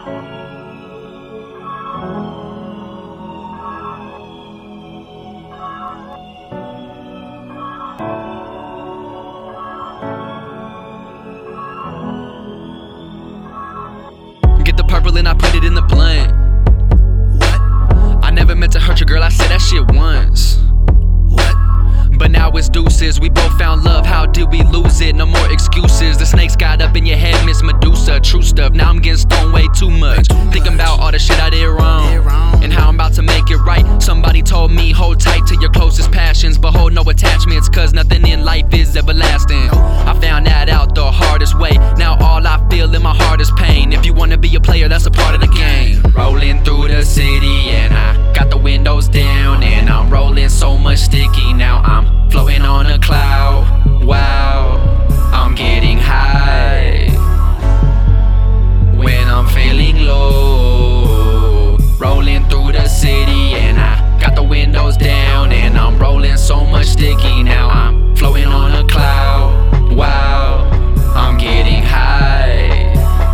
Get the purple and I put it in the blunt. What? I never meant to hurt your girl, I said that shit once. What? But now it's deuces, we both found love, how did we lose it? No more excuses, the snakes got up in your head, Miss Medusa. True stuff, now I'm getting stoned way too much. Thinking about all the shit I did wrong, and how I'm about to make it right. Somebody told me, hold tight to your closest passions, but hold no attachments, cause nothing in life is everlasting. I found that out the hardest way, now all I feel in my heart is pain. If you wanna be a player, that's a part of the game. Rolling through the city and I got the windows down, and I'm rolling so much sticky, now I'm floating on a cloud. Wow, I'm getting high when I'm feeling low. Rolling through the city and I got the windows down, and I'm rolling so much sticky, now I'm floating on a cloud. Wow, I'm getting high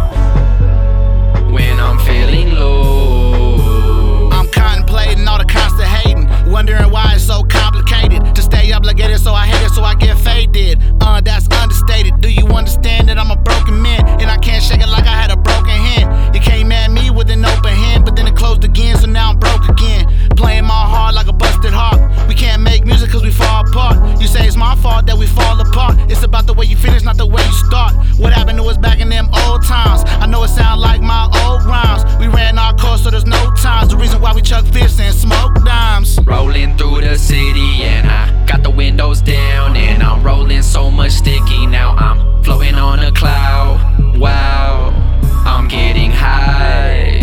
when I'm feeling low. I'm contemplating all the constant hating, wondering why it's so complicated to stay obligated, so I hate it, so I get faded. That's understated. Do you understand that I'm a broken man, and I can't shake it like I had a broken hand? You came at me with an open hand, but then it closed again, so now I'm broke again. Playing my heart like a busted harp. We can't make music cause we fall apart. You say it's my fault that we fall apart. It's about the way you finish, not the way you start. What happened to us back in them old times? I know it sound like my old rhymes. We ran our course, so there's no times. The reason why we chuck fists and smoke dimes. Rolling through the city and I got the windows down, and I'm rolling so much sticky, now I'm floating on a cloud. Wow, I'm getting high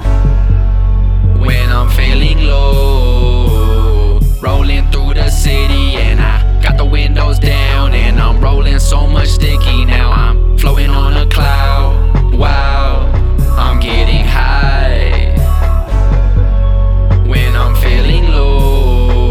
when I'm feeling low. Rolling through the city and I got the windows down, and I'm rolling so much sticky, now I'm floating on a cloud. Wow, I'm getting high when I'm feeling low.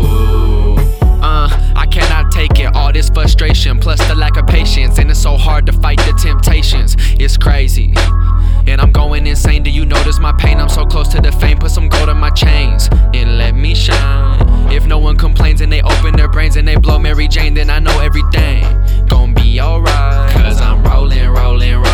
I cannot take it, all this frustration, plus the lack of patience, and it's so hard to fight the temptations. It's crazy, and I'm going insane. Do you notice my pain? I'm so close to the fame. Put some gold on my chains and let me shine. If no one complains and they open their brains and they blow Mary Jane, then I know everything gon' be alright. Cause I'm rolling, rolling, rolling.